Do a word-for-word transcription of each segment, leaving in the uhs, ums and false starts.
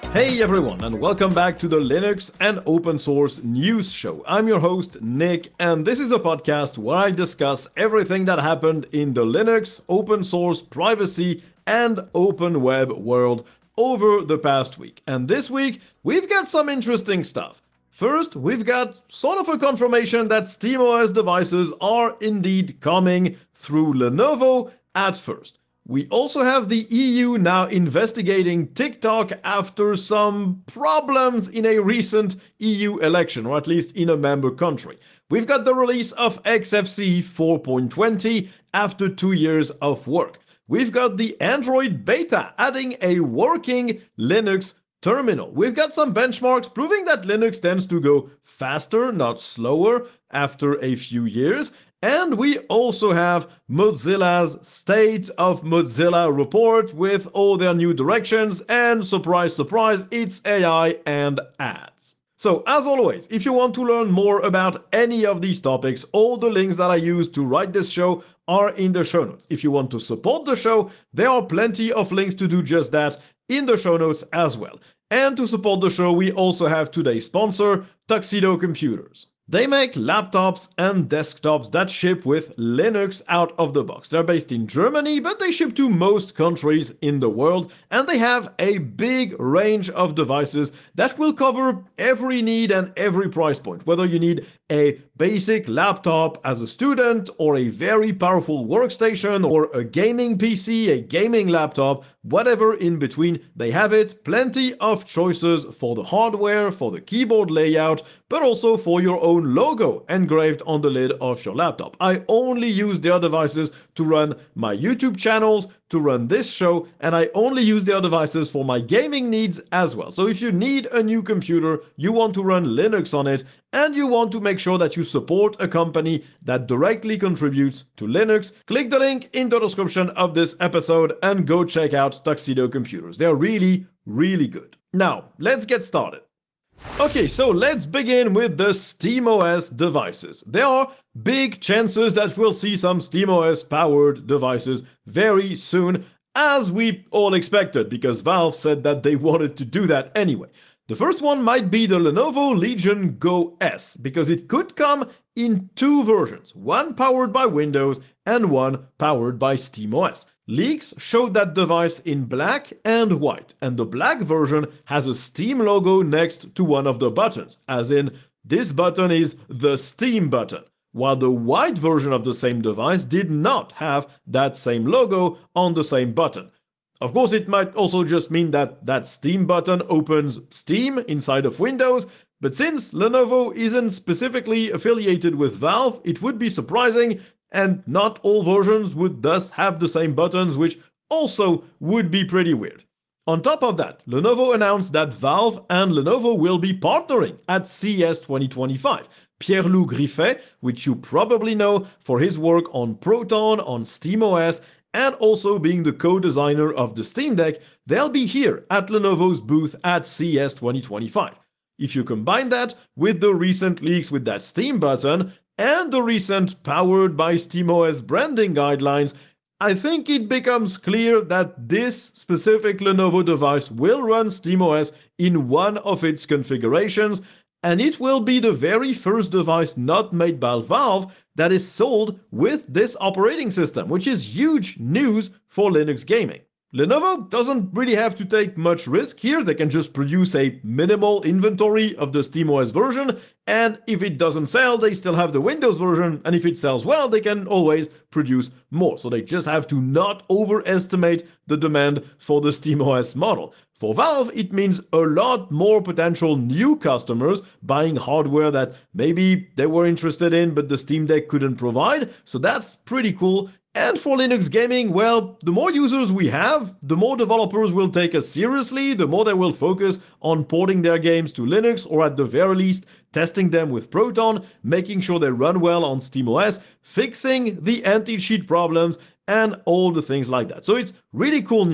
Hey everyone, and welcome back to the Linux and Open Source News Show. I'm your host, Nick, and this is a podcast where I discuss everything that happened in the Linux, open source, privacy, and open web world over the past week. And this week, we've got some interesting stuff. First, we've got sort of a confirmation that SteamOS devices are indeed coming through Lenovo at first. We also have the E U now investigating TikTok after some problems in a recent E U election, or at least in a member country. We've got the release of X F C E four point twenty after two years of work. We've got the Android beta adding a working Linux terminal. We've got some benchmarks proving that Linux tends to go faster, not slower, after a few years. And we also have Mozilla's State of Mozilla report with all their new directions, and surprise, surprise, it's A I and ads. So, as always, if you want to learn more about any of these topics, all the links that I use to write this show are in the show notes. If you want to support the show, there are plenty of links to do just that in the show notes as well. And to support the show, we also have today's sponsor, Tuxedo Computers. They make laptops and desktops that ship with Linux out of the box. They're based in Germany, but they ship to most countries in the world, and they have a big range of devices that will cover every need and every price point. Whether you need a basic laptop as a student, or a very powerful workstation, or a gaming P C, a gaming laptop, whatever in between, they have it. Plenty of choices for the hardware, for the keyboard layout, but also for your own logo engraved on the lid of your laptop. I only use their devices to run my YouTube channels, to run this show, and I only use their devices for my gaming needs as well. So if you need a new computer, you want to run Linux on it, and you want to make sure that you support a company that directly contributes to Linux, click the link in the description of this episode and go check out Tuxedo Computers. They're really, really good. Now, let's get started. Okay, so let's begin with the SteamOS devices. There are big chances that we'll see some SteamOS powered devices very soon, as we all expected, because Valve said that they wanted to do that anyway. The first one might be the Lenovo Legion Go S, because it could come in two versions, one powered by Windows and one powered by SteamOS. Leaks showed that device in black and white, and the black version has a Steam logo next to one of the buttons, as in, this button is the Steam button, while the white version of the same device did not have that same logo on the same button. Of course, it might also just mean that that Steam button opens Steam inside of Windows, but since Lenovo isn't specifically affiliated with Valve, it would be surprising, and not all versions would thus have the same buttons, which also would be pretty weird. On top of that, Lenovo announced that Valve and Lenovo will be partnering at C E S twenty twenty-five. Pierre-Loup Griffet, which you probably know for his work on Proton, on SteamOS, and also being the co-designer of the Steam Deck, they'll be here at Lenovo's booth at C E S twenty twenty-five. If you combine that with the recent leaks with that Steam button, and the recent powered by SteamOS branding guidelines, I think it becomes clear that this specific Lenovo device will run SteamOS in one of its configurations, and it will be the very first device not made by Valve that is sold with this operating system, which is huge news for Linux gaming. Lenovo doesn't really have to take much risk here. They can just produce a minimal inventory of the SteamOS version, and if it doesn't sell, they still have the Windows version, and if it sells well, they can always produce more. So they just have to not overestimate the demand for the SteamOS model. For Valve, it means a lot more potential new customers buying hardware that maybe they were interested in, but the Steam Deck couldn't provide, so that's pretty cool. And for Linux gaming, well, the more users we have, the more developers will take us seriously, the more they will focus on porting their games to Linux, or at the very least, testing them with Proton, making sure they run well on SteamOS, fixing the anti-cheat problems, and all the things like that. So it's really cool news,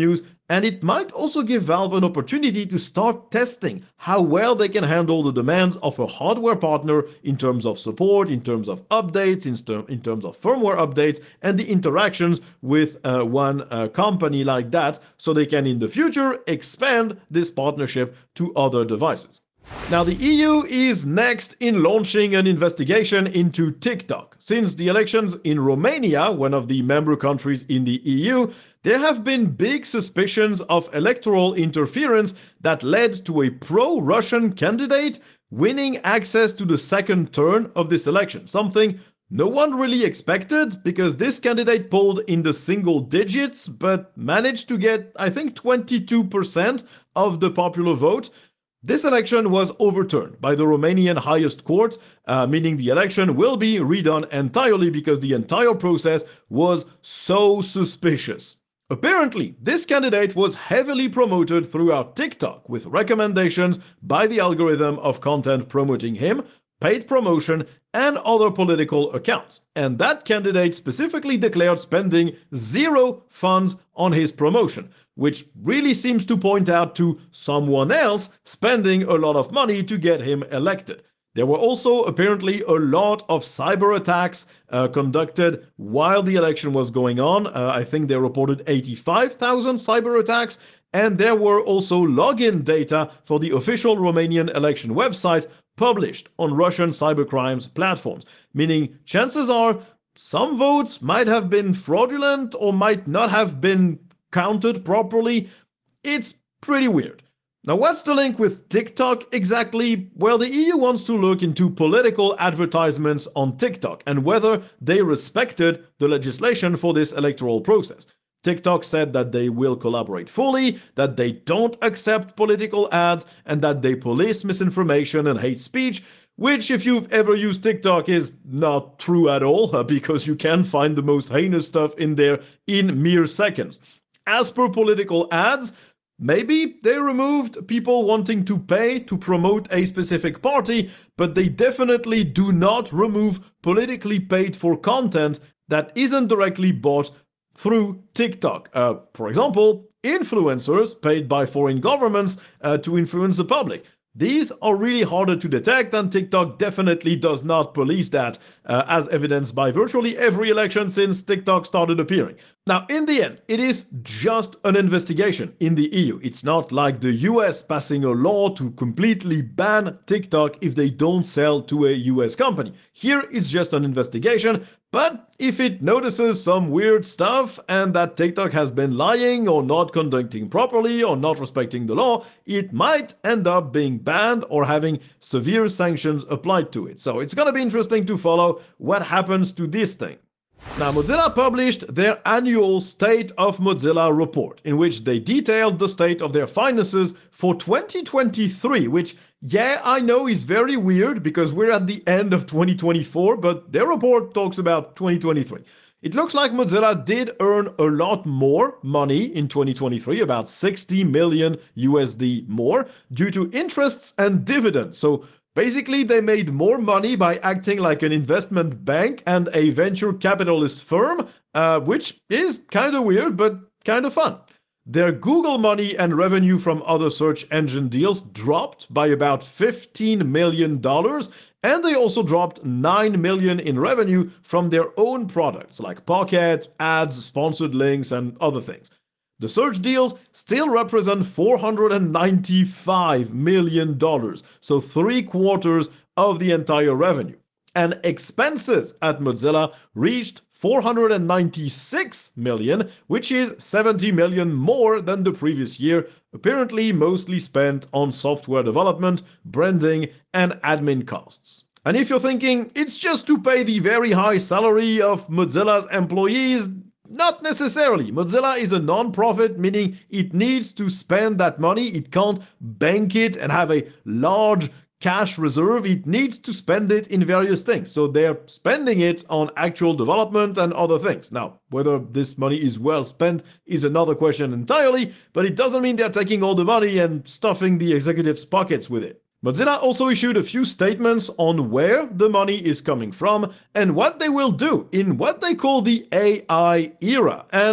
And it might also give Valve an opportunity to start testing how well they can handle the demands of a hardware partner in terms of support, in terms of updates, in, ter- in terms of firmware updates, and the interactions with uh, one uh, company like that, so they can in the future expand this partnership to other devices. Now, the E U is next in launching an investigation into TikTok. Since the elections in Romania, one of the member countries in the E U, there have been big suspicions of electoral interference that led to a pro-Russian candidate winning access to the second turn of this election, something no one really expected because this candidate polled in the single digits but managed to get, I think, twenty-two percent of the popular vote. This election was overturned by the Romanian highest court, uh, meaning the election will be redone entirely because the entire process was so suspicious. Apparently, this candidate was heavily promoted throughout TikTok with recommendations by the algorithm of content promoting him, paid promotion, and other political accounts. And that candidate specifically declared spending zero funds on his promotion, which really seems to point out to someone else spending a lot of money to get him elected. There were also apparently a lot of cyber attacks uh, conducted while the election was going on. Uh, I think they reported eighty-five thousand cyber attacks, and there were also login data for the official Romanian election website published on Russian cybercrimes platforms, meaning chances are some votes might have been fraudulent or might not have been counted properly. It's pretty weird. Now, what's the link with TikTok exactly? Well, the E U wants to look into political advertisements on TikTok and whether they respected the legislation for this electoral process. TikTok said that they will collaborate fully, that they don't accept political ads, and that they police misinformation and hate speech, which, if you've ever used TikTok, is not true at all, because you can find the most heinous stuff in there in mere seconds. As per political ads, maybe they removed people wanting to pay to promote a specific party, but they definitely do not remove politically paid for content that isn't directly bought through TikTok. Uh, for example, influencers paid by foreign governments uh, to influence the public. These are really harder to detect, and TikTok definitely does not police that, uh, as evidenced by virtually every election since TikTok started appearing. Now, in the end, it is just an investigation in the E U. It's not like the U S passing a law to completely ban TikTok if they don't sell to a U S company. Here, it's just an investigation, but if it notices some weird stuff and that TikTok has been lying or not conducting properly or not respecting the law, it might end up being banned or having severe sanctions applied to it. So it's gonna be interesting to follow what happens to this thing. Now, Mozilla published their annual State of Mozilla report, in which they detailed the state of their finances for twenty twenty-three, which, yeah, I know is very weird because we're at the end of twenty twenty-four, but their report talks about twenty twenty-three. It looks like Mozilla did earn a lot more money in twenty twenty-three, about sixty million U S D more, due to interests and dividends. So basically, they made more money by acting like an investment bank and a venture capitalist firm, uh, which is kind of weird, but kind of fun. Their Google money and revenue from other search engine deals dropped by about fifteen million dollars, and they also dropped nine million dollars in revenue from their own products like Pocket, ads, sponsored links, and other things. The search deals still represent four hundred ninety-five million dollars, so three quarters of the entire revenue. And expenses at Mozilla reached four hundred ninety-six million dollars, which is seventy million dollars more than the previous year, apparently mostly spent on software development, branding, and admin costs. And if you're thinking it's just to pay the very high salary of Mozilla's employees, not necessarily. Mozilla is a non-profit, meaning it needs to spend that money. It can't bank it and have a large cash reserve. It needs to spend it in various things. So they're spending it on actual development and other things. Now, whether this money is well spent is another question entirely, but it doesn't mean they're taking all the money and stuffing the executives' pockets with it. Mozilla also issued a few statements on where the money is coming from and what they will do in what they call the A I era. And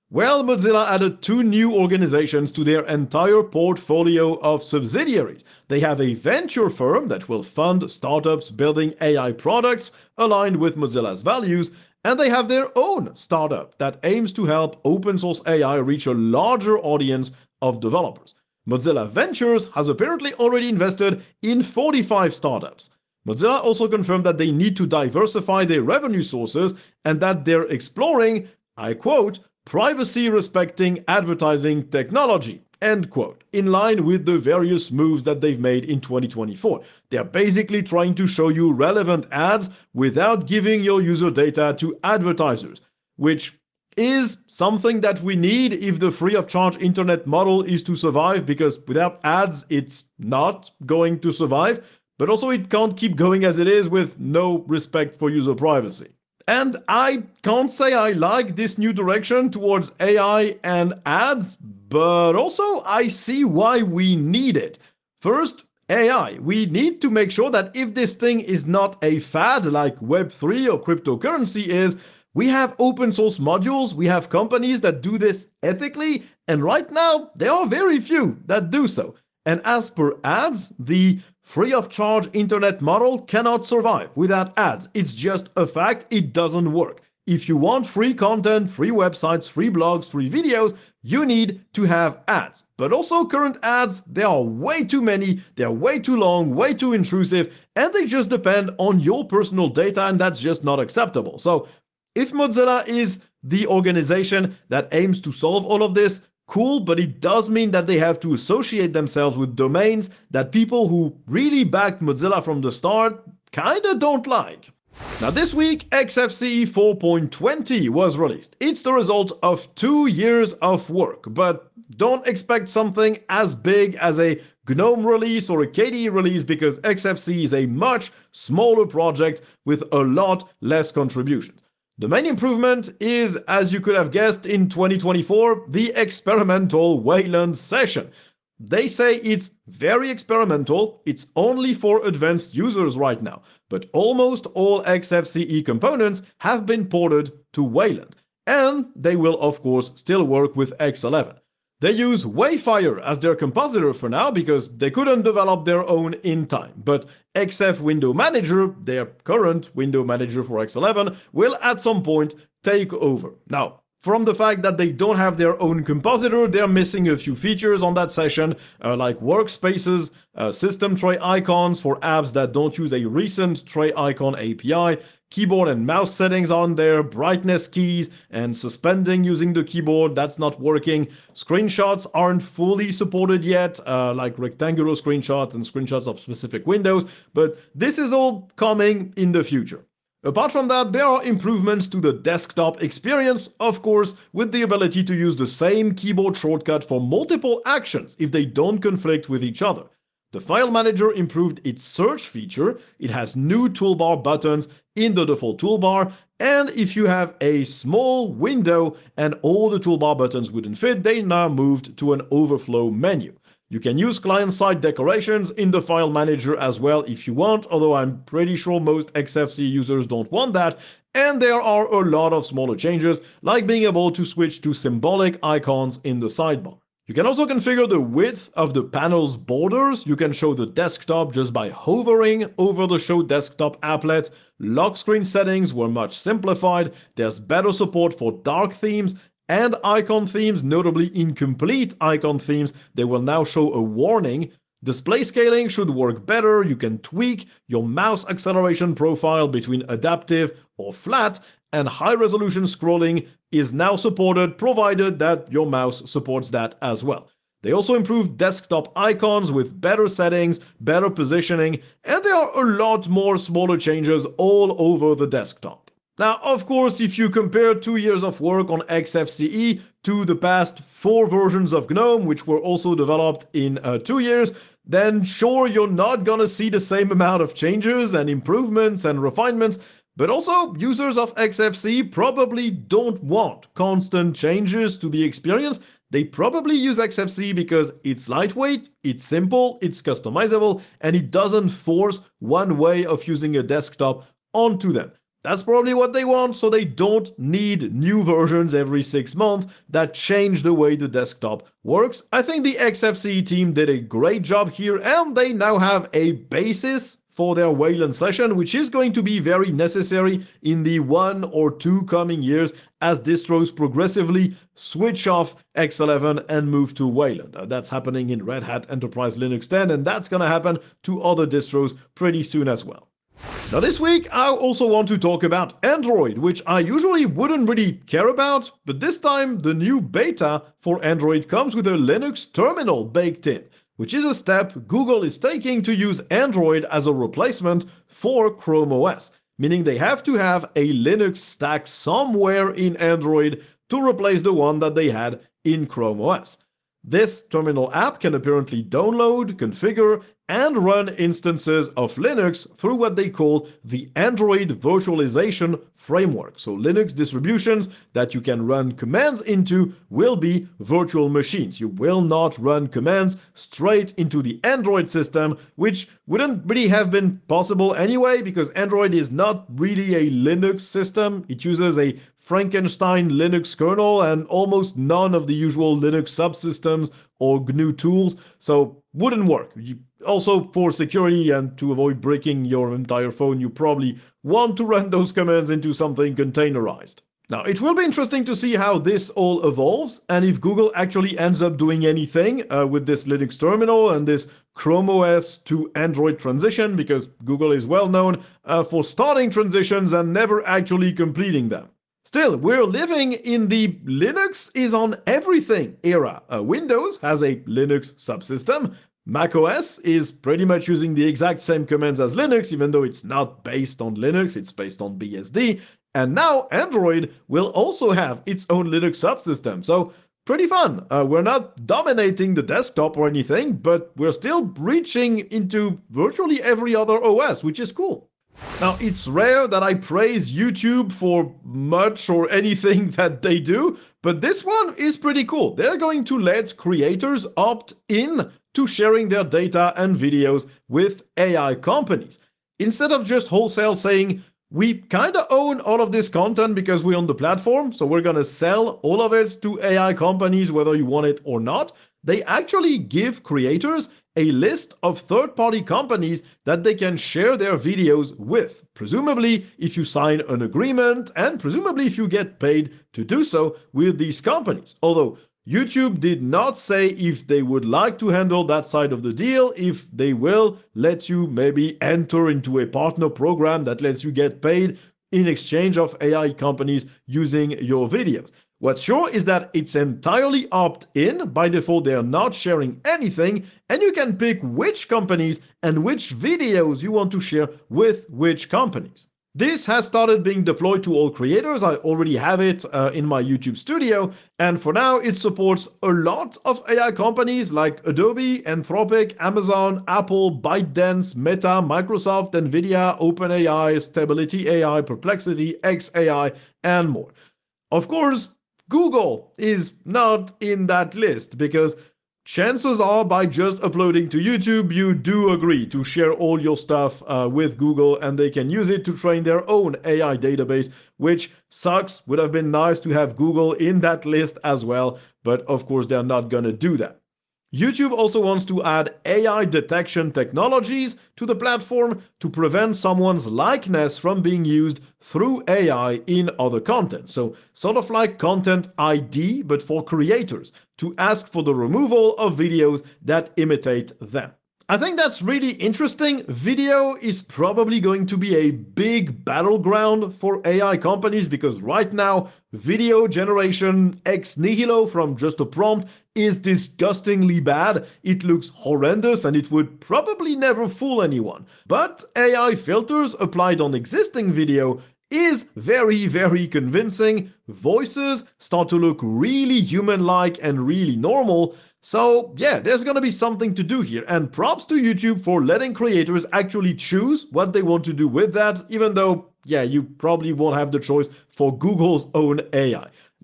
Well, Mozilla added two new organizations to their entire portfolio of subsidiaries. They have a venture firm that will fund startups building A I products aligned with Mozilla's values, and they have their own startup that aims to help open source A I reach a larger audience of developers. Mozilla Ventures has apparently already invested in forty-five startups. Mozilla also confirmed that they need to diversify their revenue sources and that they're exploring, I quote, privacy-respecting advertising technology, end quote, in line with the various moves that they've made in twenty twenty-four. They're basically trying to show you relevant ads without giving your user data to advertisers, which is something that we need if the free-of-charge internet model is to survive, because without ads, it's not going to survive, but also it can't keep going as it is with no respect for user privacy. And I can't say I like this new direction towards A I and ads, but also I see why we need it. First, A I. We need to make sure that if this thing is not a fad like Web three or cryptocurrency is, we have open source modules, we have companies that do this ethically, and right now there are very few that do so. And as per ads, the free-of-charge internet model cannot survive without ads. It's just a fact, it doesn't work. If you want free content, free websites, free blogs, free videos, you need to have ads. But also current ads, there are way too many, they're way too long, way too intrusive, and they just depend on your personal data, and that's just not acceptable. So if Mozilla is the organization that aims to solve all of this, cool, but it does mean that they have to associate themselves with domains that people who really backed Mozilla from the start kinda don't like. Now this week, X F C E four point twenty was released. It's the result of two years of work, but don't expect something as big as a GNOME release or a K D E release, because X F C E is a much smaller project with a lot less contributions. The main improvement is, as you could have guessed, in twenty twenty-four, the experimental Wayland session. They say it's very experimental, it's only for advanced users right now, but almost all X F C E components have been ported to Wayland, and they will of course still work with X eleven. They use Wayfire as their compositor for now because they couldn't develop their own in time, but X F Window Manager, their current window manager for X eleven, will at some point take over. Now, from the fact that they don't have their own compositor, they're missing a few features on that session, uh, like workspaces, uh, system tray icons for apps that don't use a recent tray icon A P I, keyboard and mouse settings aren't there, brightness keys and suspending using the keyboard, that's not working. Screenshots aren't fully supported yet, uh, like rectangular screenshots and screenshots of specific windows, but this is all coming in the future. Apart from that, there are improvements to the desktop experience, of course, with the ability to use the same keyboard shortcut for multiple actions if they don't conflict with each other. The file manager improved its search feature, it has new toolbar buttons in the default toolbar, and if you have a small window and all the toolbar buttons wouldn't fit, they now moved to an overflow menu. You can use client-side decorations in the file manager as well if you want, although I'm pretty sure most X F C E users don't want that, and there are a lot of smaller changes, like being able to switch to symbolic icons in the sidebar. You can also configure the width of the panel's borders. You can show the desktop just by hovering over the Show Desktop applet. Lock screen settings were much simplified. There's better support for dark themes and icon themes, notably incomplete icon themes. They will now show a warning. Display scaling should work better. You can tweak your mouse acceleration profile between adaptive or flat, and high-resolution scrolling is now supported, provided that your mouse supports that as well. They also improved desktop icons with better settings, better positioning, and there are a lot more smaller changes all over the desktop. Now, of course, if you compare two years of work on X F C E to the past four versions of GNOME, which were also developed in uh, two years, then sure, you're not gonna see the same amount of changes and improvements and refinements, but also, users of X F C E probably don't want constant changes to the experience. They probably use X F C E because it's lightweight, it's simple, it's customizable, and it doesn't force one way of using a desktop onto them. That's probably what they want, so they don't need new versions every six months that change the way the desktop works. I think the X F C E team did a great job here, and they now have a basis for their Wayland session, which is going to be very necessary in the one or two coming years as distros progressively switch off X eleven and move to Wayland. Uh, that's happening in Red Hat Enterprise Linux ten, and that's going to happen to other distros pretty soon as well. Now this week, I also want to talk about Android, which I usually wouldn't really care about, but this time the new beta for Android comes with a Linux terminal baked in, which is a step Google is taking to use Android as a replacement for Chrome O S, meaning they have to have a Linux stack somewhere in Android to replace the one that they had in Chrome O S. This terminal app can apparently download, configure, and run instances of Linux through what they call the Android Virtualization Framework. So Linux distributions that you can run commands into will be virtual machines. You will not run commands straight into the Android system, which wouldn't really have been possible anyway, because Android is not really a Linux system. It uses a Frankenstein Linux kernel and almost none of the usual Linux subsystems or G N U tools, so wouldn't work. You, also, for security and to avoid breaking your entire phone, you probably want to run those commands into something containerized. Now, it will be interesting to see how this all evolves, and if Google actually ends up doing anything uh, with this Linux terminal and this Chrome O S to Android transition, because Google is well known uh, for starting transitions and never actually completing them. Still, we're living in the Linux is on everything era. Uh, Windows has a Linux subsystem. macOS is pretty much using the exact same commands as Linux, even though it's not based on Linux, it's based on B S D. And now Android will also have its own Linux subsystem. So pretty fun. Uh, we're not dominating the desktop or anything, but we're still reaching into virtually every other O S, which is cool. Now, it's rare that I praise YouTube for much or anything that they do, but this one is pretty cool. They're going to let creators opt in to sharing their data and videos with A I companies. Instead of just wholesale saying, we kind of own all of this content because we own the platform, so we're going to sell all of it to A I companies whether you want it or not, they actually give creators a list of third-party companies that they can share their videos with, presumably if you sign an agreement and presumably if you get paid to do so with these companies. Although YouTube did not say if they would like to handle that side of the deal, if they will let you maybe enter into a partner program that lets you get paid in exchange of A I companies using your videos. What's sure is that it's entirely opt-in. By default, they are not sharing anything, and you can pick which companies and which videos you want to share with which companies. This has started being deployed to all creators. I already have it uh, in my YouTube studio, and for now it supports a lot of A I companies like Adobe, Anthropic, Amazon, Apple, ByteDance, Meta, Microsoft, Nvidia, OpenAI, Stability A I, Perplexity, xAI, and more. Of course, Google is not in that list because chances are by just uploading to YouTube, you do agree to share all your stuff uh, with Google and they can use it to train their own A I database, which sucks. Would have been nice to have Google in that list as well, but of course they're not gonna do that. YouTube also wants to add A I detection technologies to the platform to prevent someone's likeness from being used through A I in other content. So sort of like Content I D, but for creators, to ask for the removal of videos that imitate them. I think that's really interesting. Video is probably going to be a big battleground for A I companies because right now, video generation ex nihilo from just a prompt is disgustingly bad. It looks horrendous and it would probably never fool anyone. But A I filters applied on existing video is very, very convincing. Voices start to look really human-like and really normal. So yeah, there's gonna be something to do here, and props to YouTube for letting creators actually choose what they want to do with that, even though, yeah, you probably won't have the choice for Google's own A I.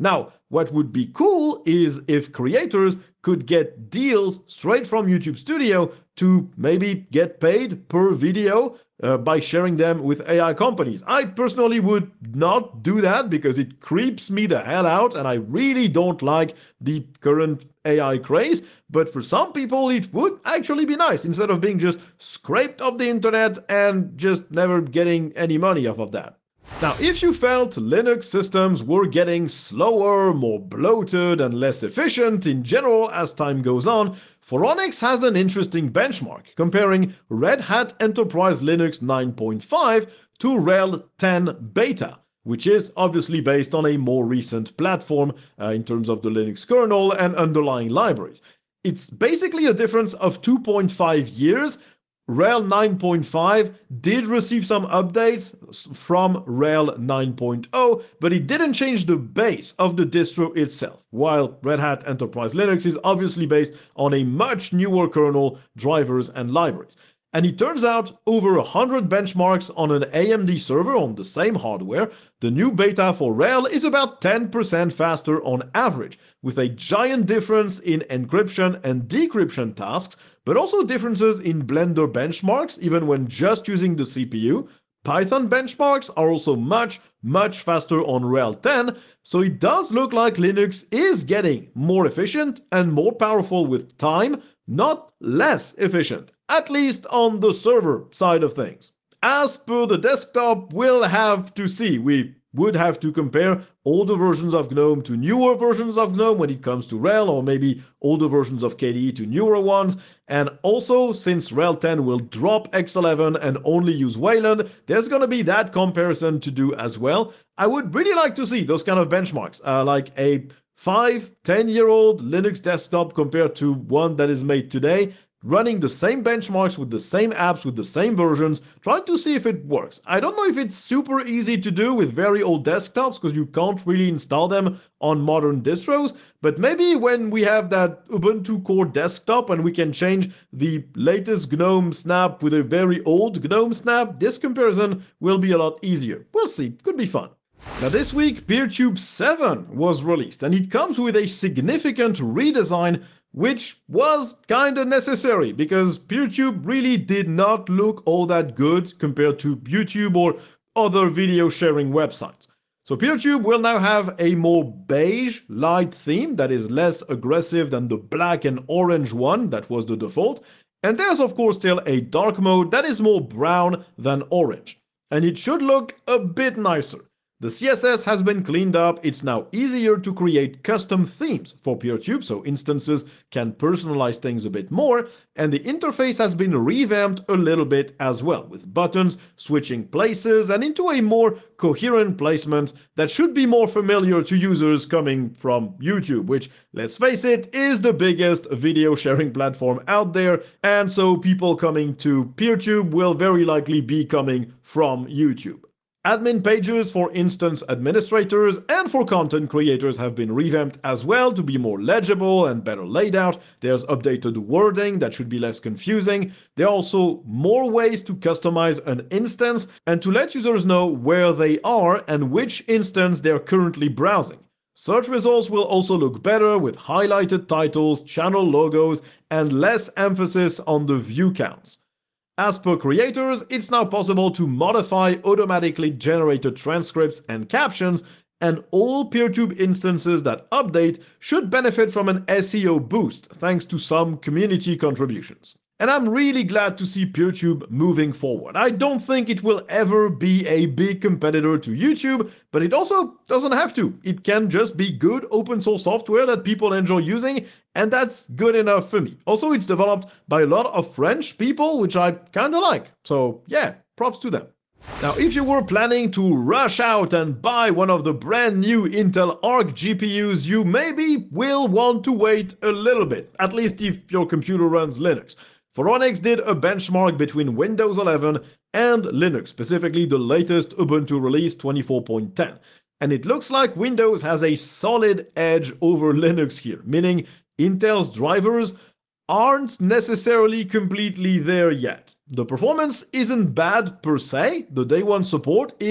Now, what would be cool is if creators could get deals straight from YouTube Studio to maybe get paid per video uh, by sharing them with A I companies. I personally would not do that because it creeps me the hell out and I really don't like the current A I craze. But for some people, it would actually be nice instead of being just scraped off the internet and just never getting any money off of that. Now, if you felt Linux systems were getting slower, more bloated, and less efficient in general as time goes on, Phoronix has an interesting benchmark comparing Red Hat Enterprise Linux nine point five to RHEL ten Beta, which is obviously based on a more recent platform uh, in terms of the Linux kernel and underlying libraries. It's basically a difference of two point five years. RHEL nine point five did receive some updates from RHEL nine point oh, but it didn't change the base of the distro itself, while Red Hat Enterprise Linux is obviously based on a much newer kernel, drivers, and libraries. And it turns out, over one hundred benchmarks on an A M D server on the same hardware, the new beta for RHEL is about ten percent faster on average, with a giant difference in encryption and decryption tasks, but also differences in Blender benchmarks, even when just using the C P U. Python benchmarks are also much, much faster on RHEL ten, so it does look like Linux is getting more efficient and more powerful with time, not less efficient, at least on the server side of things. As per the desktop, we'll have to see. We would have to compare older versions of GNOME to newer versions of GNOME when it comes to RHEL, or maybe older versions of K D E to newer ones. And also, since RHEL ten will drop X eleven and only use Wayland, there's gonna be that comparison to do as well. I would really like to see those kind of benchmarks, uh, like a five, ten year old Linux desktop compared to one that is made today, running the same benchmarks with the same apps, with the same versions, trying to see if it works. I don't know if it's super easy to do with very old desktops, because you can't really install them on modern distros, but maybe when we have that Ubuntu core desktop and we can change the latest GNOME snap with a very old GNOME snap, this comparison will be a lot easier. We'll see, could be fun. Now this week, PeerTube seven was released, and it comes with a significant redesign, which was kinda necessary, because PeerTube really did not look all that good compared to YouTube or other video sharing websites. So PeerTube will now have a more beige light theme that is less aggressive than the black and orange one that was the default, and there's of course still a dark mode that is more brown than orange. And it should look a bit nicer. The C S S has been cleaned up, it's now easier to create custom themes for PeerTube, so instances can personalize things a bit more, and the interface has been revamped a little bit as well, with buttons switching places and into a more coherent placement that should be more familiar to users coming from YouTube, which, let's face it, is the biggest video sharing platform out there, and so people coming to PeerTube will very likely be coming from YouTube. Admin pages for instance administrators and for content creators have been revamped as well to be more legible and better laid out. There's updated wording that should be less confusing. There are also more ways to customize an instance and to let users know where they are and which instance they're currently browsing. Search results will also look better with highlighted titles, channel logos, and less emphasis on the view counts. As per creators, it's now possible to modify automatically generated transcripts and captions, and all PeerTube instances that update should benefit from an S E O boost thanks to some community contributions. And I'm really glad to see PeerTube moving forward. I don't think it will ever be a big competitor to YouTube, but it also doesn't have to. It can just be good open source software that people enjoy using, and that's good enough for me. Also, it's developed by a lot of French people, which I kinda like. So yeah, props to them. Now, if you were planning to rush out and buy one of the brand new Intel Arc G P Us, you maybe will want to wait a little bit, at least if your computer runs Linux. Phoronix did a benchmark between Windows eleven and Linux, specifically the latest Ubuntu release twenty-four point ten. And it looks like Windows has a solid edge over Linux here, meaning Intel's drivers aren't necessarily completely there yet. The performance isn't bad per se, the day one support is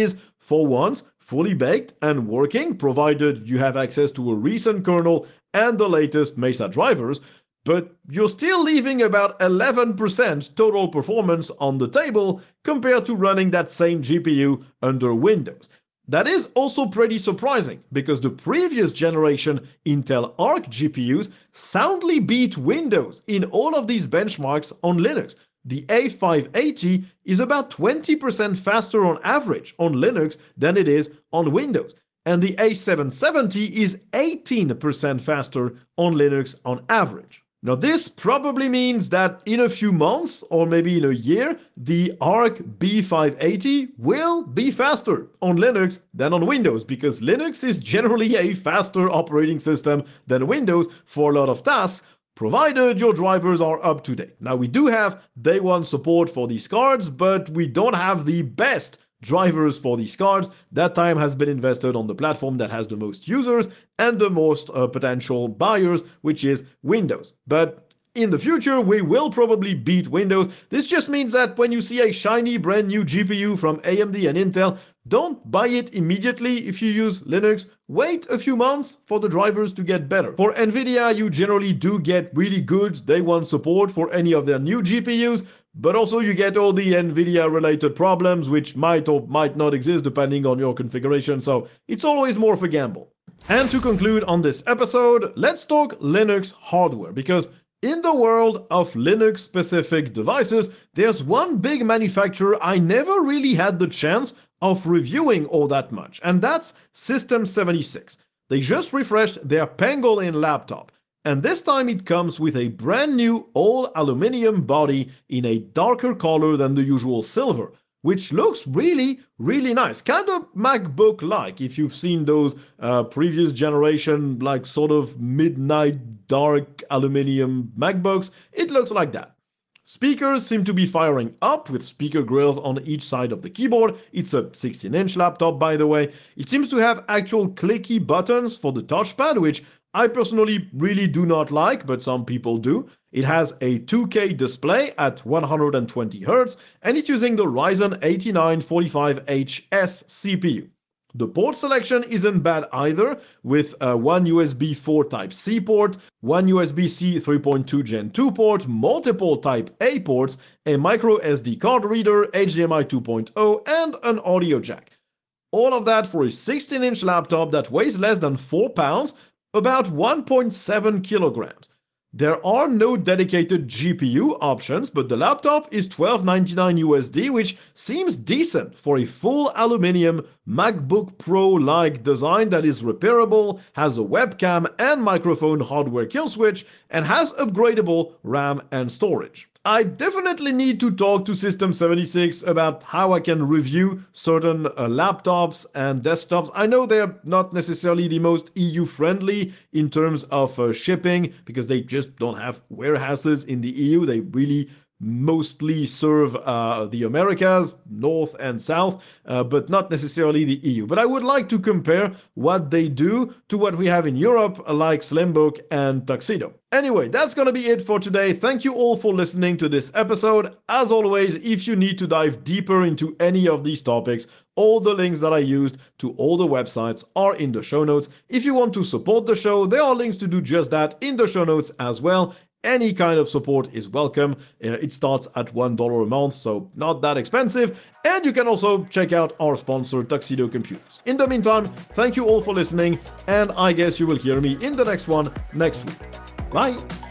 for once, fully baked and working, provided you have access to a recent kernel and the latest Mesa drivers, but you're still leaving about eleven percent total performance on the table compared to running that same G P U under Windows. That is also pretty surprising, because the previous generation Intel Arc G P Us soundly beat Windows in all of these benchmarks on Linux. The A five eighty is about twenty percent faster on average on Linux than it is on Windows, and the A seven seventy is eighteen percent faster on Linux on average. Now, this probably means that in a few months, or maybe in a year, the Arc B five eighty will be faster on Linux than on Windows, because Linux is generally a faster operating system than Windows for a lot of tasks, provided your drivers are up to date. Now, we do have day one support for these cards, but we don't have the best drivers for these cards. That time has been invested on the platform that has the most users and the most uh, potential buyers, which is Windows. But in the future, we will probably beat Windows. This just means that when you see a shiny brand new G P U from A M D and Intel, don't buy it immediately if you use Linux. Wait a few months for the drivers to get better. For NVIDIA, you generally do get really good day one support for any of their new G P Us, but also you get all the NVIDIA-related problems, which might or might not exist depending on your configuration, so it's always more of a gamble. And to conclude on this episode, let's talk Linux hardware, because in the world of Linux-specific devices, there's one big manufacturer I never really had the chance of reviewing all that much, and that's System seventy-six. They just refreshed their Pangolin laptop, and this time it comes with a brand new all-aluminum body in a darker color than the usual silver, which looks really, really nice. Kind of MacBook-like, if you've seen those uh, previous generation, like sort of midnight dark aluminum MacBooks, it looks like that. Speakers seem to be firing up with speaker grills on each side of the keyboard. It's a sixteen inch laptop, by the way. It seems to have actual clicky buttons for the touchpad, which I personally really do not like, but some people do. It has a two K display at one hundred twenty hertz, and it's using the Ryzen eighty-nine forty-five H S C P U. The port selection isn't bad either, with uh, one U S B four Type-C port, one U S B C three point two Gen two port, multiple Type-A ports, a micro S D card reader, H D M I two point oh, and an audio jack. All of that for a sixteen inch laptop that weighs less than four pounds, about one point seven kilograms. There are no dedicated G P U options, but the laptop is twelve ninety-nine U S D, which seems decent for a full aluminum MacBook Pro-like design that is repairable, has a webcam and microphone hardware kill switch, and has upgradable RAM and storage. I definitely need to talk to System seventy-six about how I can review certain uh, laptops and desktops. I know they're not necessarily the most E U-friendly in terms of uh, shipping, because they just don't have warehouses in the E U. They really mostly serve uh, the Americas, North and South, uh, but not necessarily the E U. But I would like to compare what they do to what we have in Europe, like Slimbook and Tuxedo. Anyway, that's gonna be it for today. Thank you all for listening to this episode. As always, if you need to dive deeper into any of these topics, all the links that I used to all the websites are in the show notes. If you want to support the show, there are links to do just that in the show notes as well. Any kind of support is welcome. Uh, it starts at one dollar a month, so not that expensive. And you can also check out our sponsor, Tuxedo Computers. In the meantime, thank you all for listening, and I guess you will hear me in the next one next week. Bye!